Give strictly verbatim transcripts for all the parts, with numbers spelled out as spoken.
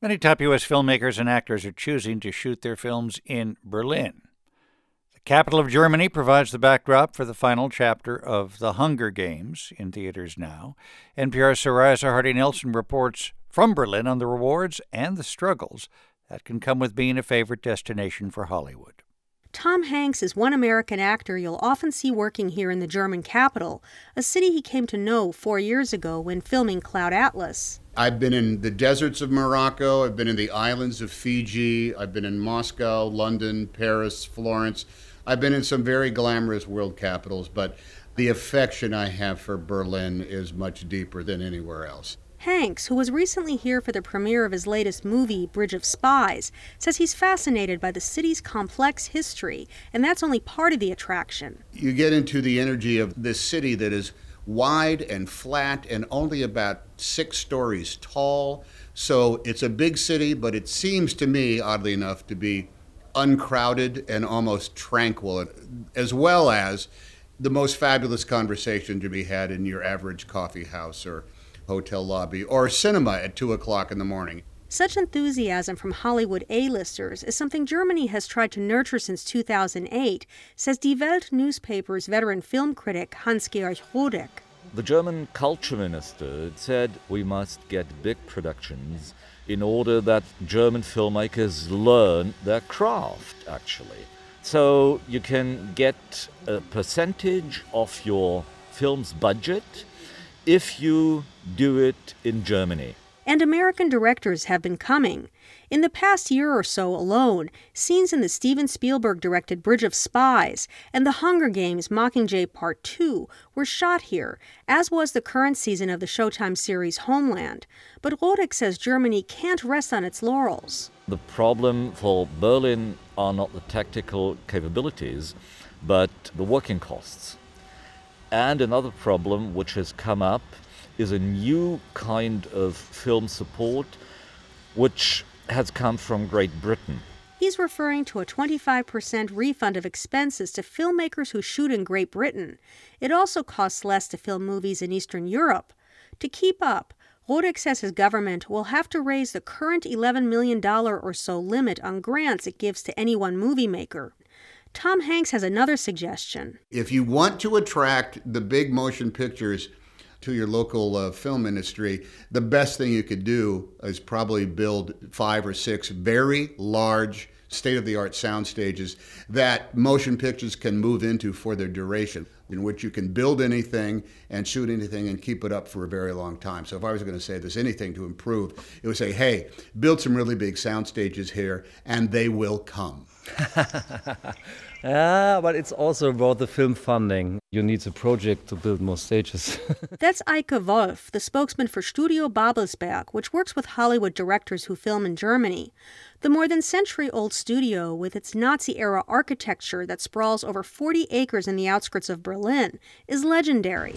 Many top U S filmmakers and actors are choosing to shoot their films in Berlin. The capital of Germany provides the backdrop for the final chapter of The Hunger Games, in theaters now. N P R's Soraya Sarhadi Nelson reports from Berlin on the rewards and the struggles that can come with being a favorite destination for Hollywood. Tom Hanks is one American actor you'll often see working here in the German capital, a city he came to know four years ago when filming Cloud Atlas. I've been in the deserts of Morocco, I've been in the islands of Fiji, I've been in Moscow, London, Paris, Florence. I've been in some very glamorous world capitals, but the affection I have for Berlin is much deeper than anywhere else. Hanks, who was recently here for the premiere of his latest movie, Bridge of Spies, says he's fascinated by the city's complex history, and that's only part of the attraction. You get into the energy of this city that is wide and flat and only about six stories tall. So it's a big city, but it seems to me, oddly enough, to be uncrowded and almost tranquil, as well as the most fabulous conversation to be had in your average coffee house or hotel lobby or cinema at two o'clock in the morning. Such enthusiasm from Hollywood A-listers is something Germany has tried to nurture since two thousand eight, says Die Welt newspaper's veteran film critic Hans-Georg Rodek. The German culture minister said we must get big productions in order that German filmmakers learn their craft, actually. So you can get a percentage of your film's budget if you do it in Germany. And American directors have been coming. In the past year or so alone, scenes in the Steven Spielberg-directed Bridge of Spies and The Hunger Games Mockingjay Part two were shot here, as was the current season of the Showtime series Homeland. But Rodek says Germany can't rest on its laurels. The problem for Berlin are not the tactical capabilities, but the working costs. And another problem which has come up is a new kind of film support which has come from Great Britain. He's referring to a twenty-five percent refund of expenses to filmmakers who shoot in Great Britain. It also costs less to film movies in Eastern Europe. To keep up, Rodek says his government will have to raise the current eleven million dollars or so limit on grants it gives to any one movie maker. Tom Hanks has another suggestion. If you want to attract the big motion pictures to your local uh, film industry, the best thing you could do is probably build five or six very large state-of-the-art sound stages that motion pictures can move into for their duration, in which you can build anything and shoot anything and keep it up for a very long time. So if I was going to say there's anything to improve, it would say, hey, build some really big sound stages here and they will come. Yeah, but it's also about the film funding. You need a project to build more stages. That's Eike Wolf, the spokesman for Studio Babelsberg, which works with Hollywood directors who film in Germany. The more than century-old studio, with its Nazi-era architecture that sprawls over forty acres in the outskirts of Berlin, is legendary.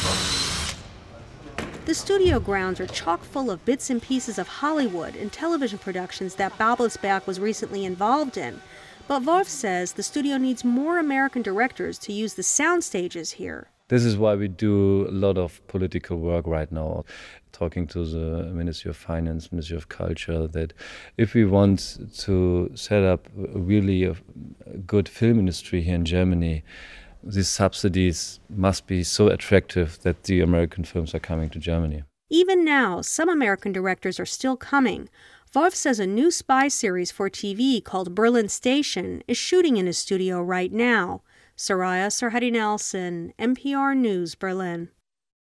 The studio grounds are chock full of bits and pieces of Hollywood and television productions that Babelsberg was recently involved in. But Wolf says the studio needs more American directors to use the sound stages here. This is why we do a lot of political work right now, talking to the Ministry of Finance, Ministry of Culture, that if we want to set up a really a good film industry here in Germany, these subsidies must be so attractive that the American films are coming to Germany. Even now, some American directors are still coming. Wolf says a new spy series for T V called Berlin Station is shooting in his studio right now. Soraya Sarhadi Nelson, N P R News, Berlin.